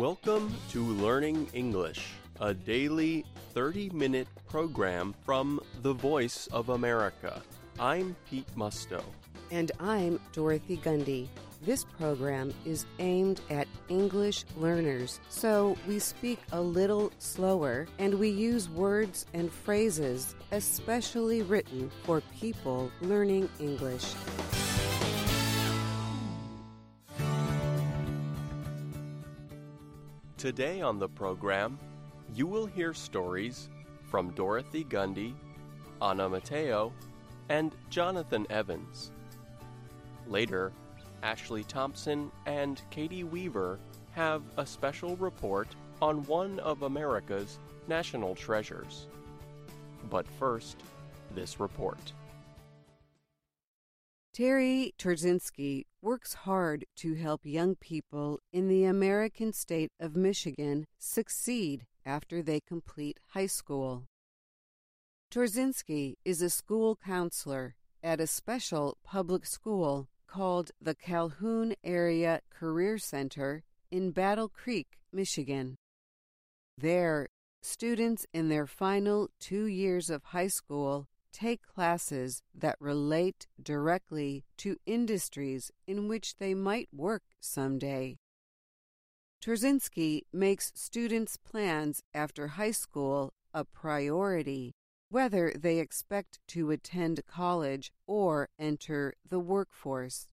Welcome to Learning English, a daily 30-minute program from The Voice of America. I'm Pete Musto. And I'm Dorothy Gundy. This program is aimed at English learners, so we speak a little slower and we use words and phrases especially written for people learning English. Today on the program, you will hear stories from Dorothy Gundy, Anna Mateo, and Jonathan Evans. Later, Ashley Thompson and Katie Weaver have a special report on one of America's national treasures. But first, this report. Terry Terzinski works hard to help young people in the American state of Michigan succeed after they complete high school. Terzinski is a school counselor at a special public school called the Calhoun Area Career Center in Battle Creek, Michigan. There, students in their final 2 years of high school take classes that relate directly to industries in which they might work someday. Terzinski makes students' plans after high school a priority, whether they expect to attend college or enter the workforce.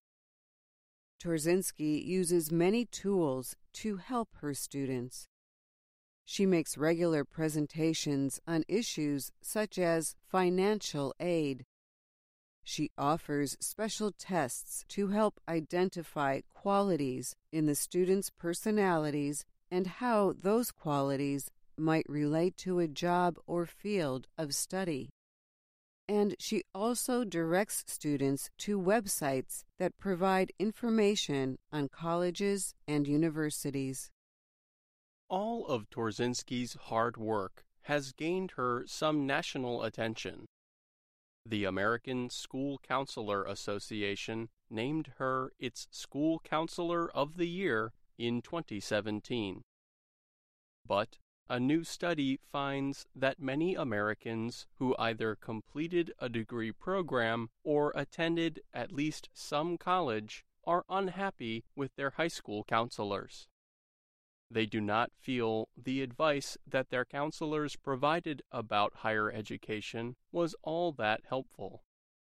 Terzinski uses many tools to help her students. She makes regular presentations on issues such as financial aid. She offers special tests to help identify qualities in the students' personalities and how those qualities might relate to a job or field of study. And she also directs students to websites that provide information on colleges and universities. All of Terzinski's hard work has gained her some national attention. The American School Counselor Association named her its School Counselor of the Year in 2017. But a new study finds that many Americans who either completed a degree program or attended at least some college are unhappy with their high school counselors. They do not feel the advice that their counselors provided about higher education was all that helpful.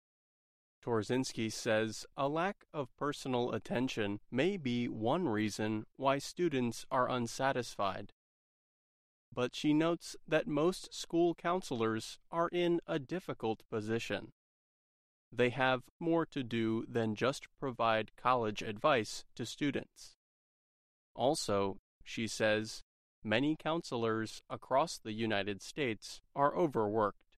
Terzinski says a lack of personal attention may be one reason why students are unsatisfied. But she notes that most school counselors are in a difficult position. They have more to do than just provide college advice to students. Also, she says, many counselors across the United States are overworked.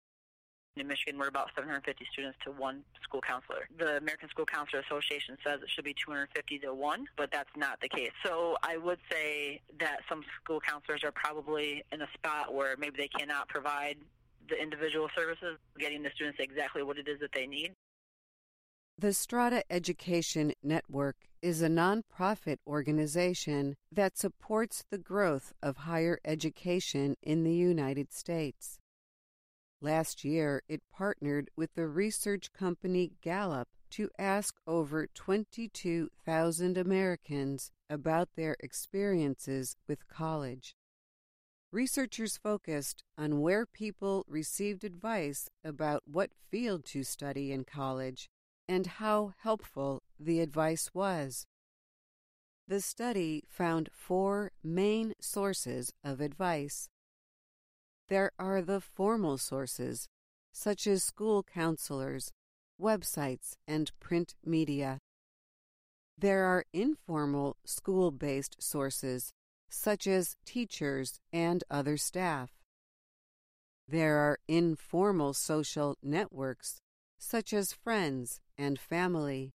In Michigan, we're about 750 students to one school counselor. The American School Counselor Association says it should be 250 to 1, but that's not the case. So I would say that some school counselors are probably in a spot where maybe they cannot provide the individual services, getting the students exactly what it is that they need. The Strata Education Network is a nonprofit organization that supports the growth of higher education in the United States. Last year, it partnered with the research company Gallup to ask over 22,000 Americans about their experiences with college. Researchers focused on where people received advice about what field to study in college and how helpful the advice was. The study found 4 main sources of advice. There are the formal sources, such as school counselors, websites, and print media. There are informal school-based sources, such as teachers and other staff. There are informal social networks, such as friends and family.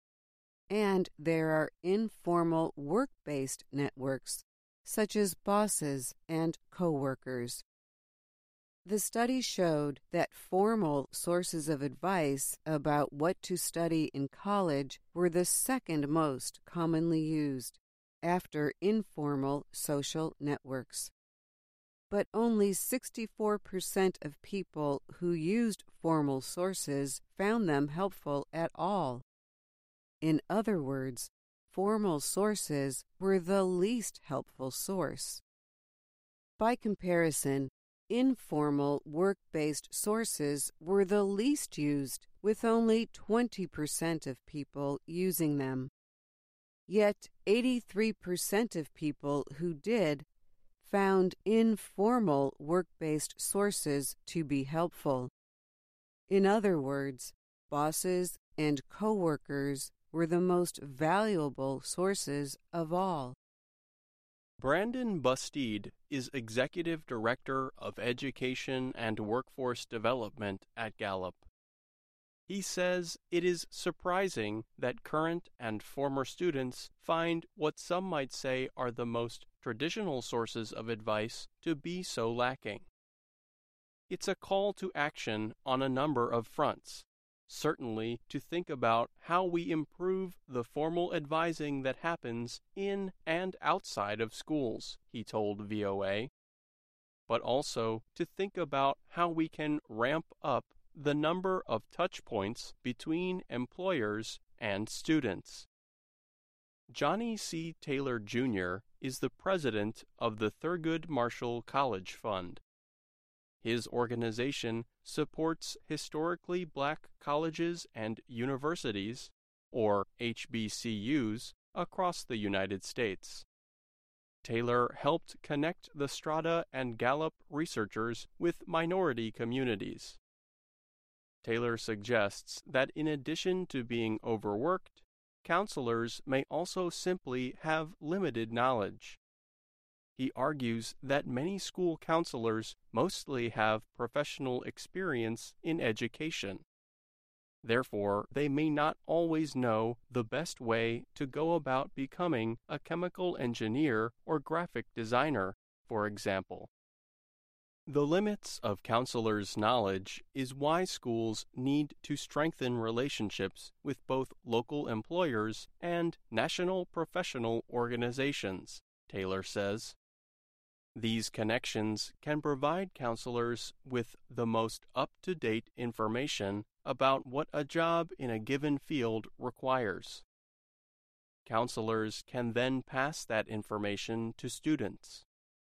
And there are informal work-based networks, such as bosses and co-workers. The study showed that formal sources of advice about what to study in college were the second most commonly used, after informal social networks. But only 64% of people who used formal sources found them helpful at all. In other words, formal sources were the least helpful source. By comparison, informal work-based sources were the least used, with only 20% of people using them. Yet 83% of people who did found informal work-based sources to be helpful. In other words, bosses and coworkers were the most valuable sources of all. Brandon Bustede is Executive Director of Education and Workforce Development at Gallup. He says it is surprising that current and former students find what some might say are the most traditional sources of advice to be so lacking. It's a call to action on a number of fronts, certainly to think about how we improve the formal advising that happens in and outside of schools, he told VOA, but also to think about how we can ramp up the number of touch points between employers and students. Johnny C. Taylor, Jr. is the president of the Thurgood Marshall College Fund. His organization supports historically black colleges and universities, or HBCUs, across the United States. Taylor helped connect the Strada and Gallup researchers with minority communities. Taylor suggests that in addition to being overworked, counselors may also simply have limited knowledge. He argues that many school counselors mostly have professional experience in education. Therefore, they may not always know the best way to go about becoming a chemical engineer or graphic designer, for example. The limits of counselors' knowledge is why schools need to strengthen relationships with both local employers and national professional organizations, Taylor says. These connections can provide counselors with the most up-to-date information about what a job in a given field requires. Counselors can then pass that information to students.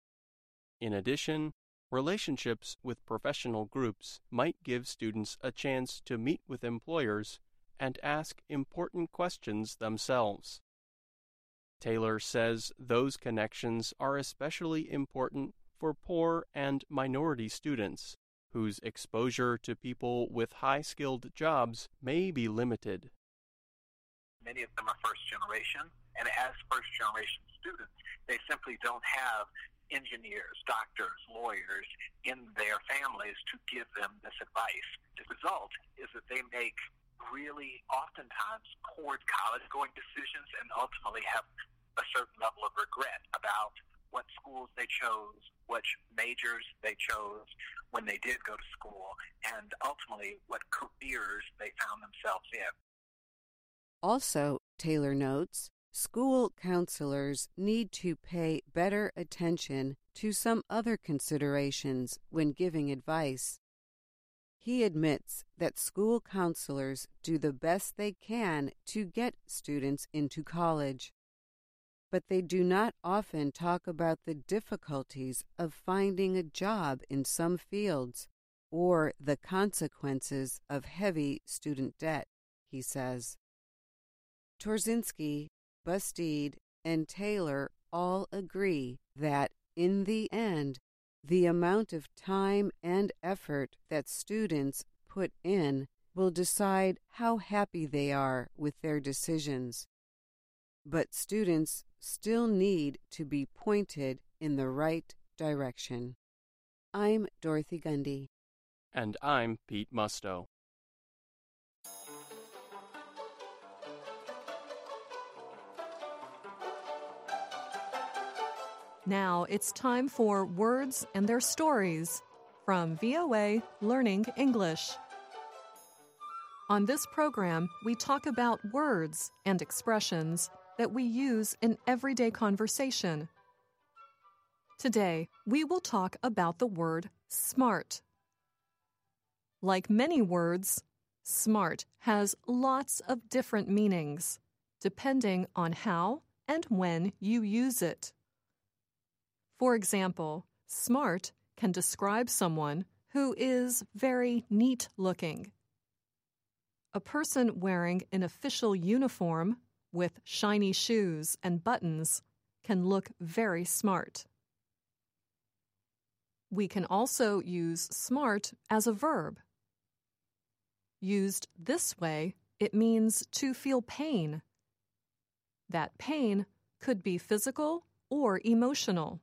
In addition, relationships with professional groups might give students a chance to meet with employers and ask important questions themselves. Taylor says those connections are especially important for poor and minority students, whose exposure to people with high-skilled jobs may be limited. Many of them are first generation, and as first generation students, they simply don't have engineers, doctors, lawyers in their families to give them this advice. The result is that they make really oftentimes poor college-going decisions and ultimately have a certain level of regret about what schools they chose, which majors they chose when they did go to school, and ultimately what careers they found themselves in. Also, Taylor notes, school counselors need to pay better attention to some other considerations when giving advice. He admits that school counselors do the best they can to get students into college, but they do not often talk about the difficulties of finding a job in some fields or the consequences of heavy student debt, he says. Torczynski, Bustede, and Taylor all agree that, in the end, the amount of time and effort that students put in will decide how happy they are with their decisions. But students still need to be pointed in the right direction. I'm Dorothy Gundy. And I'm Pete Musto. Now it's time for Words and Their Stories from VOA Learning English. On this program, we talk about words and expressions that we use in everyday conversation. Today, we will talk about the word smart. Like many words, smart has lots of different meanings, depending on how and when you use it. For example, smart can describe someone who is very neat-looking. A person wearing an official uniform with shiny shoes and buttons can look very smart. We can also use smart as a verb. Used this way, it means to feel pain. That pain could be physical or emotional.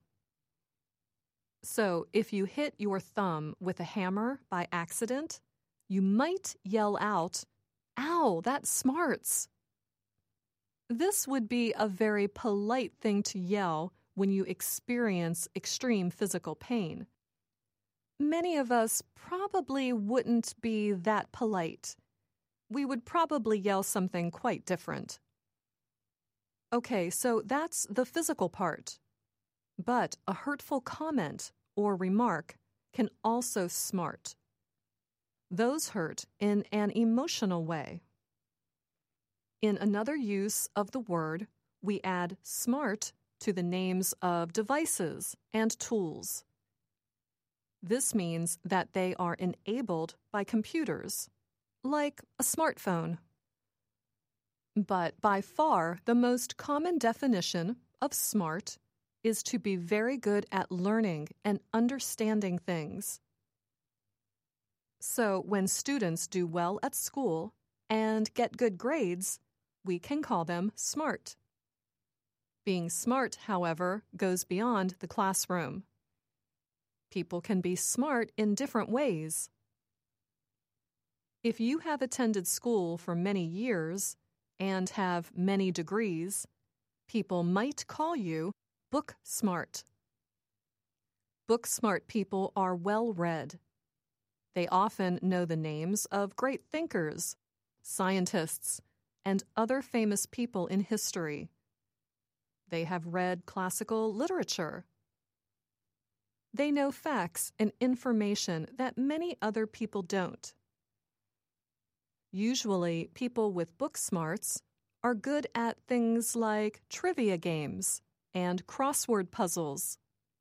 So, if you hit your thumb with a hammer by accident, you might yell out, "Ow, that smarts!" This would be a very polite thing to yell when you experience extreme physical pain. Many of us probably wouldn't be that polite. We would probably yell something quite different. Okay, so that's the physical part. But a hurtful comment or remark can also smart. Those hurt in an emotional way. In another use of the word, we add smart to the names of devices and tools. This means that they are enabled by computers, like a smartphone. But by far, the most common definition of smart is to be very good at learning and understanding things. So when students do well at school and get good grades, we can call them smart. Being smart, however, goes beyond the classroom. People can be smart in different ways. If you have attended school for many years and have many degrees, people might call you book smart. Book smart people are well-read. They often know the names of great thinkers, scientists, and other famous people in history. They have read classical literature. They know facts and information that many other people don't. Usually, people with book smarts are good at things like trivia games and crossword puzzles.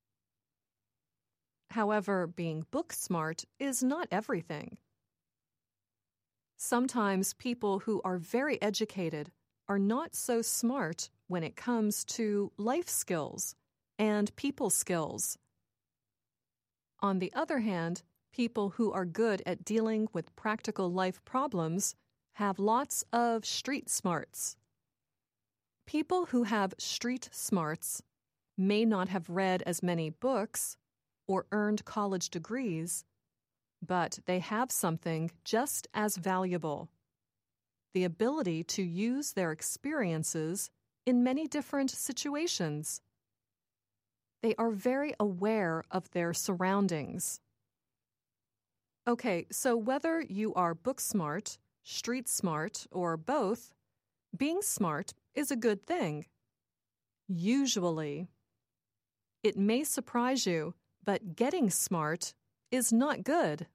However, being book smart is not everything. Sometimes people who are very educated are not so smart when it comes to life skills and people skills. On the other hand, people who are good at dealing with practical life problems have lots of street smarts. People who have street smarts may not have read as many books or earned college degrees, but they have something just as valuable: the ability to use their experiences in many different situations. They are very aware of their surroundings. Okay, so whether you are book smart, street smart, or both, being smart is a good thing. Usually. It may surprise you, but getting smart is not good.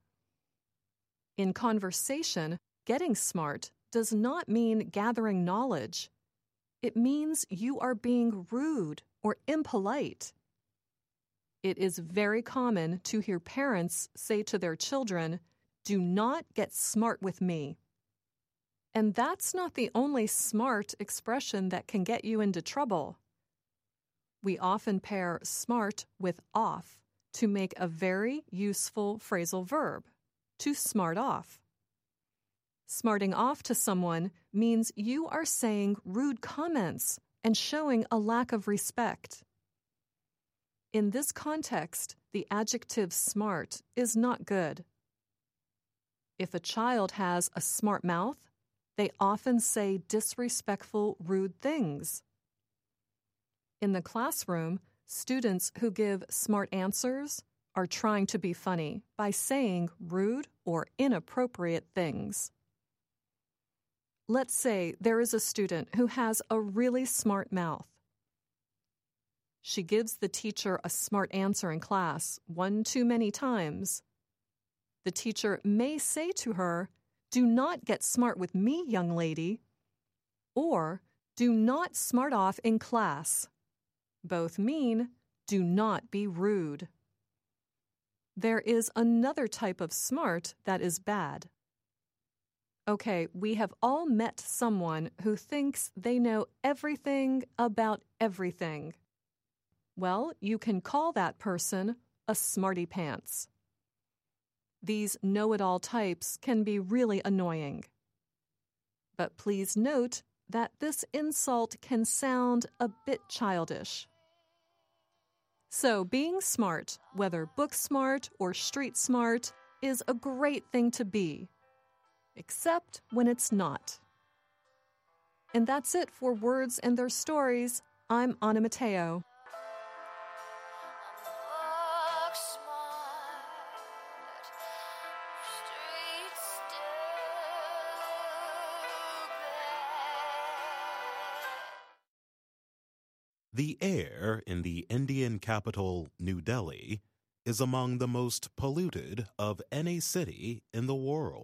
In conversation, getting smart does not mean gathering knowledge. It means you are being rude or impolite. It is very common to hear parents say to their children, "Do not get smart with me." And that's not the only smart expression that can get you into trouble. We often pair smart with off to make a very useful phrasal verb, to smart off. Smarting off to someone means you are saying rude comments and showing a lack of respect. In this context, the adjective smart is not good. If a child has a smart mouth, they often say disrespectful, rude things. In the classroom, students who give smart answers are trying to be funny by saying rude or inappropriate things. Let's say there is a student who has a really smart mouth. She gives the teacher a smart answer in class one too many times. The teacher may say to her, "Do not get smart with me, young lady," or "Do not smart off in class." Both mean, "Do not be rude." There is another type of smart that is bad. Okay, we have all met someone who thinks they know everything about everything. Well, you can call that person a smarty pants. These know-it-all types can be really annoying. But please note that this insult can sound a bit childish. So being smart, whether book smart or street smart, is a great thing to be, except when it's not. And that's it for Words and Their Stories. I'm Anna Mateo. The air in the Indian capital, New Delhi, is among the most polluted of any city in the world.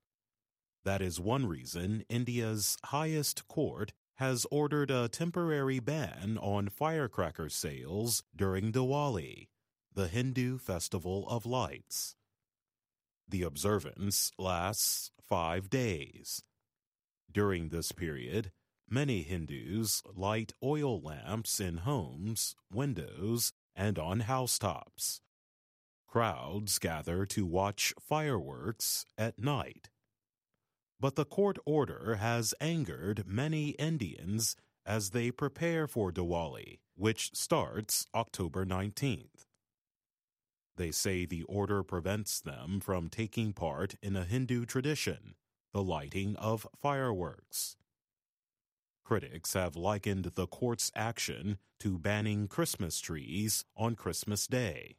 That is one reason India's highest court has ordered a temporary ban on firecracker sales during Diwali, the Hindu festival of lights. The observance lasts 5 days. During this period, many Hindus light oil lamps in homes, windows, and on housetops. Crowds gather to watch fireworks at night. But the court order has angered many Indians as they prepare for Diwali, which starts October 19th. They say the order prevents them from taking part in a Hindu tradition, the lighting of fireworks. Critics have likened the court's action to banning Christmas trees on Christmas Day.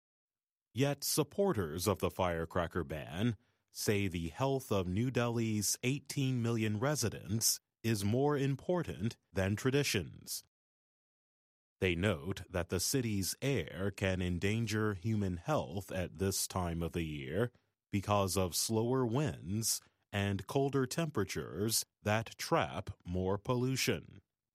Yet supporters of the firecracker ban say the health of New Delhi's 18 million residents is more important than traditions. They note that the city's air can endanger human health at this time of the year because of slower winds and colder temperatures that trap more pollution.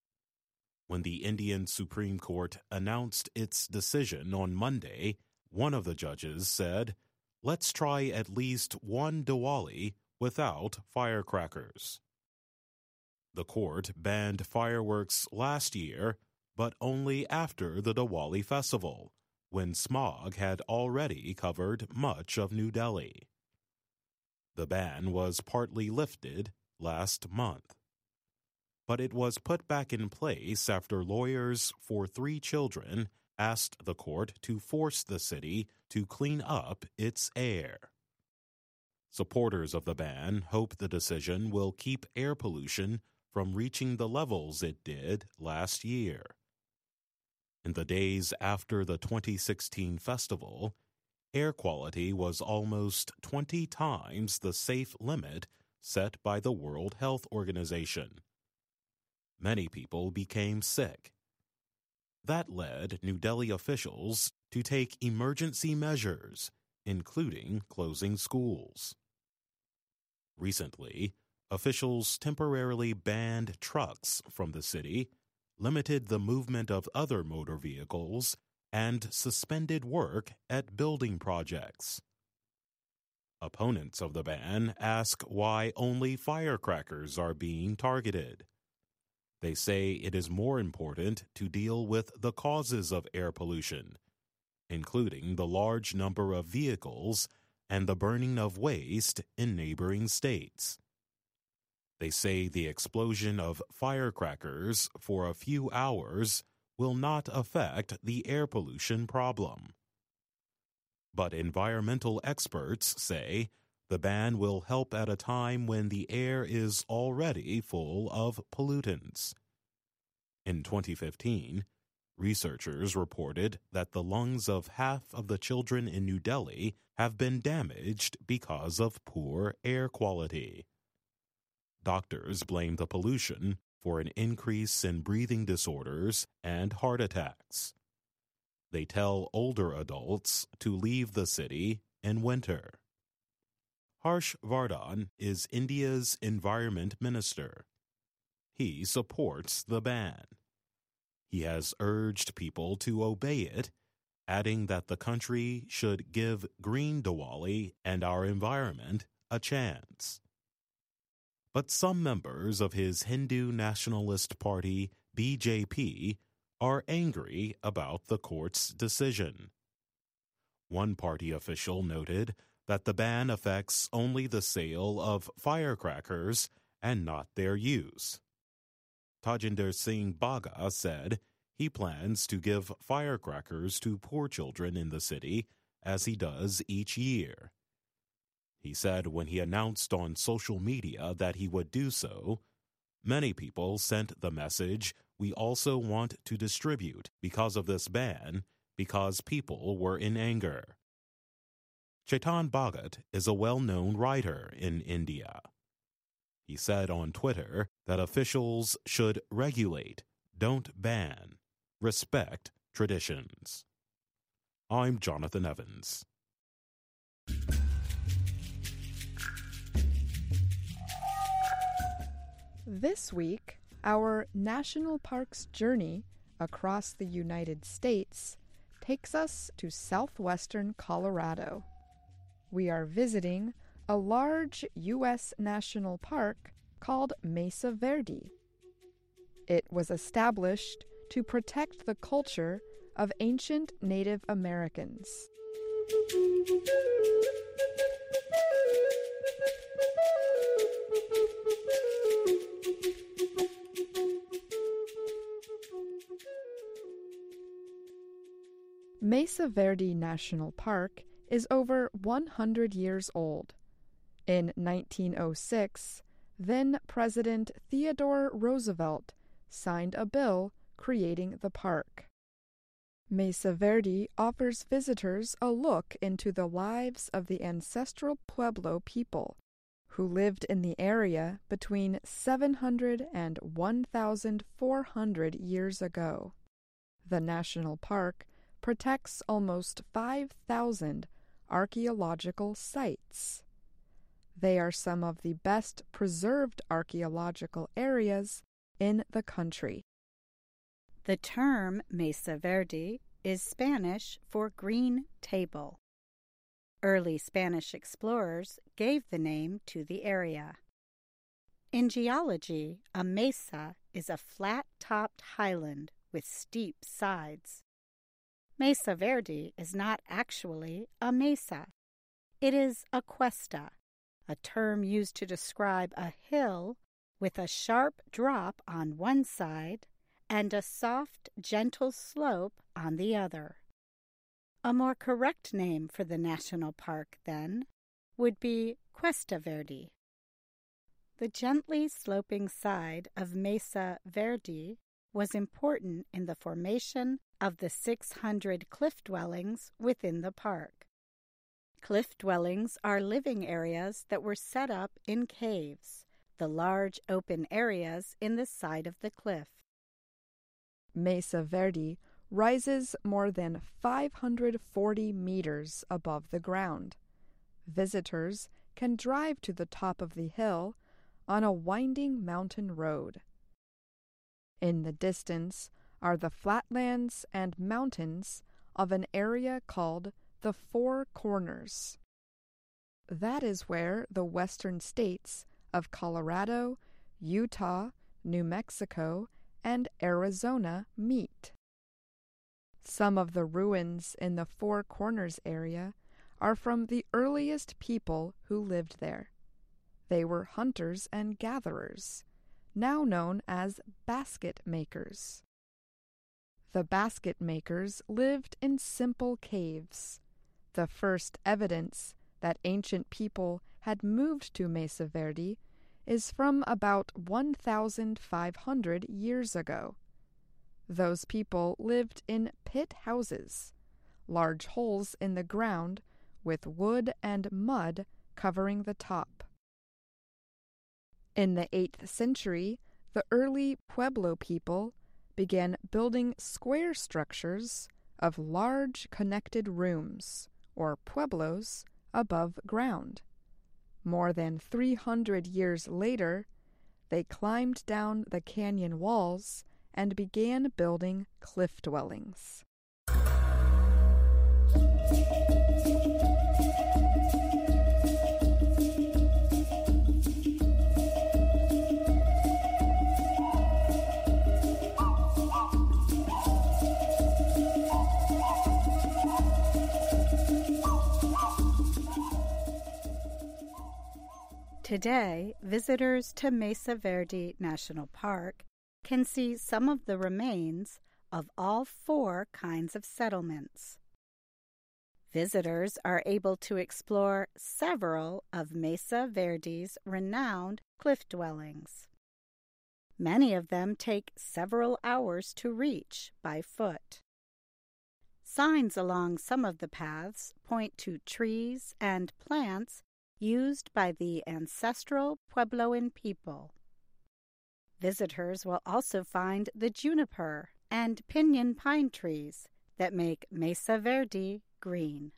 When the Indian Supreme Court announced its decision on Monday, one of the judges said, "Let's try at least one Diwali without firecrackers." The court banned fireworks last year, but only after the Diwali festival, when smog had already covered much of New Delhi. The ban was partly lifted last month. But it was put back in place after lawyers for 3 children asked the court to force the city to clean up its air. Supporters of the ban hope the decision will keep air pollution from reaching the levels it did last year. In the days after the 2016 festival, air quality was almost 20 times the safe limit set by the World Health Organization. Many people became sick. That led New Delhi officials to take emergency measures, including closing schools. Recently, officials temporarily banned trucks from the city, limited the movement of other motor vehicles, and suspended work at building projects. Opponents of the ban ask why only firecrackers are being targeted. They say it is more important to deal with the causes of air pollution, including the large number of vehicles and the burning of waste in neighboring states. They say the explosion of firecrackers for a few hours will not affect the air pollution problem. But environmental experts say the ban will help at a time when the air is already full of pollutants. In 2015, researchers reported that the lungs of half of the children in New Delhi have been damaged because of poor air quality. Doctors blame the pollution for an increase in breathing disorders and heart attacks. They tell older adults to leave the city in winter. Harsh Vardhan is India's environment minister. He supports the ban. He has urged people to obey it, adding that the country should give Green Diwali and our environment a chance. But some members of his Hindu nationalist party, BJP, are angry about the court's decision. One party official noted that the ban affects only the sale of firecrackers and not their use. Tajinder Singh Baga said he plans to give firecrackers to poor children in the city, as he does each year. He said when he announced on social media that he would do so, many people sent the message, "We also want to distribute because of this ban, because people were in anger." Chetan Bhagat is a well-known writer in India. He said on Twitter that officials should regulate, don't ban, respect traditions. I'm Jonathan Evans. This week, our National Parks journey across the United States takes us to southwestern Colorado. We are visiting a large U.S. national park called Mesa Verde. It was established to protect the culture of ancient Native Americans. Mesa Verde National Park is over 100 years old. In 1906, then-President Theodore Roosevelt signed a bill creating the park. Mesa Verde offers visitors a look into the lives of the ancestral Pueblo people who lived in the area between 700 and 1,400 years ago. The national park protects almost 5,000 archaeological sites. They are some of the best preserved archaeological areas in the country. The term Mesa Verde is Spanish for green table. Early Spanish explorers gave the name to the area. In geology, a mesa is a flat-topped highland with steep sides. Mesa Verde is not actually a mesa. It is a cuesta, a term used to describe a hill with a sharp drop on one side and a soft, gentle slope on the other. A more correct name for the national park, then, would be Cuesta Verde. The gently sloping side of Mesa Verde was important in the formation of the 600 cliff dwellings within the park. Cliff dwellings are living areas that were set up in caves, the large open areas in the side of the cliff. Mesa Verde rises more than 540 meters above the ground. Visitors can drive to the top of the hill on a winding mountain road. In the distance are the flatlands and mountains of an area called the Four Corners. That is where the western states of Colorado, Utah, New Mexico, and Arizona meet. Some of the ruins in the Four Corners area are from the earliest people who lived there. They were hunters and gatherers, now known as basket makers. The basket makers lived in simple caves. The first evidence that ancient people had moved to Mesa Verde is from about 1,500 years ago. Those people lived in pit houses, large holes in the ground with wood and mud covering the top. In the 8th century, the early Pueblo people began building square structures of large connected rooms, or pueblos, above ground. More than 300 years later, they climbed down the canyon walls and began building cliff dwellings. Today, visitors to Mesa Verde National Park can see some of the remains of all 4 kinds of settlements. Visitors are able to explore several of Mesa Verde's renowned cliff dwellings. Many of them take several hours to reach by foot. Signs along some of the paths point to trees and plants used by the ancestral Puebloan people. Visitors will also find the juniper and pinyon pine trees that make Mesa Verde green.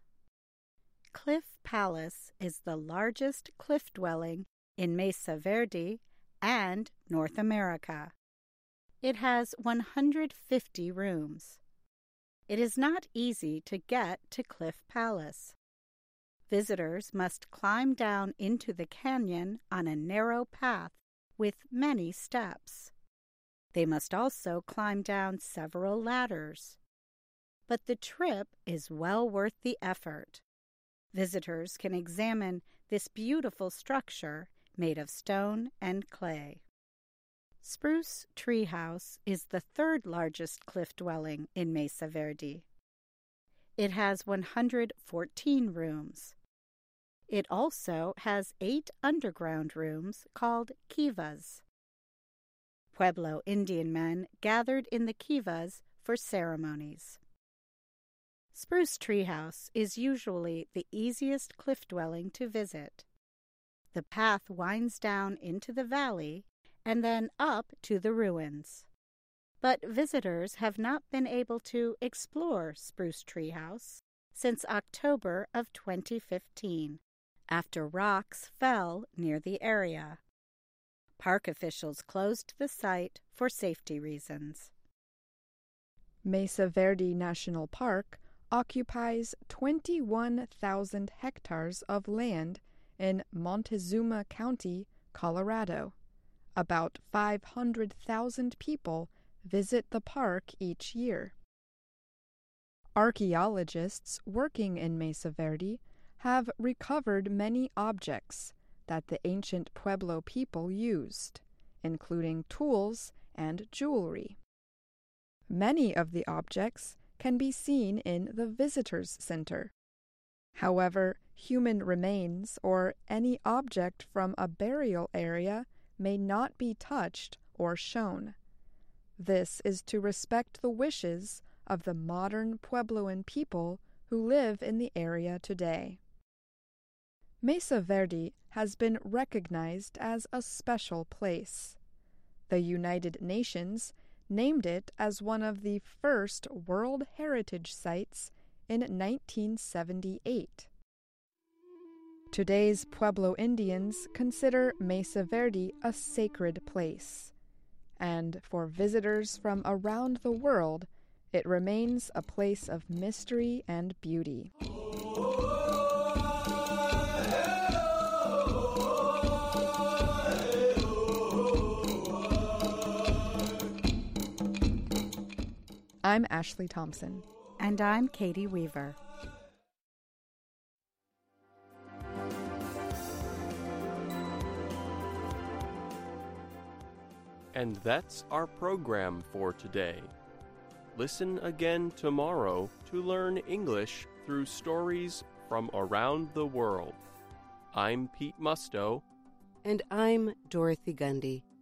Cliff Palace is the largest cliff dwelling in Mesa Verde and North America. It has 150 rooms. It is not easy to get to Cliff Palace. Visitors must climb down into the canyon on a narrow path with many steps. They must also climb down several ladders. But the trip is well worth the effort. Visitors can examine this beautiful structure made of stone and clay. Spruce Tree House is the 3rd largest cliff dwelling in Mesa Verde. It has 114 rooms. It also has 8 underground rooms called kivas. Pueblo Indian men gathered in the kivas for ceremonies. Spruce Tree House is usually the easiest cliff dwelling to visit. The path winds down into the valley and then up to the ruins. But visitors have not been able to explore Spruce Tree House since October of 2015. After rocks fell near the area. Park officials closed the site for safety reasons. Mesa Verde National Park occupies 21,000 hectares of land in Montezuma County, Colorado. About 500,000 people visit the park each year. Archaeologists working in Mesa Verde have recovered many objects that the ancient Pueblo people used, including tools and jewelry. Many of the objects can be seen in the Visitors Center. However, human remains or any object from a burial area may not be touched or shown. This is to respect the wishes of the modern Puebloan people who live in the area today. Mesa Verde has been recognized as a special place. The United Nations named it as one of the first World Heritage Sites in 1978. Today's Pueblo Indians consider Mesa Verde a sacred place, and for visitors from around the world, it remains a place of mystery and beauty. I'm Ashley Thompson. And I'm Katie Weaver. And that's our program for today. Listen again tomorrow to learn English through stories from around the world. I'm Pete Musto. And I'm Dorothy Gundy.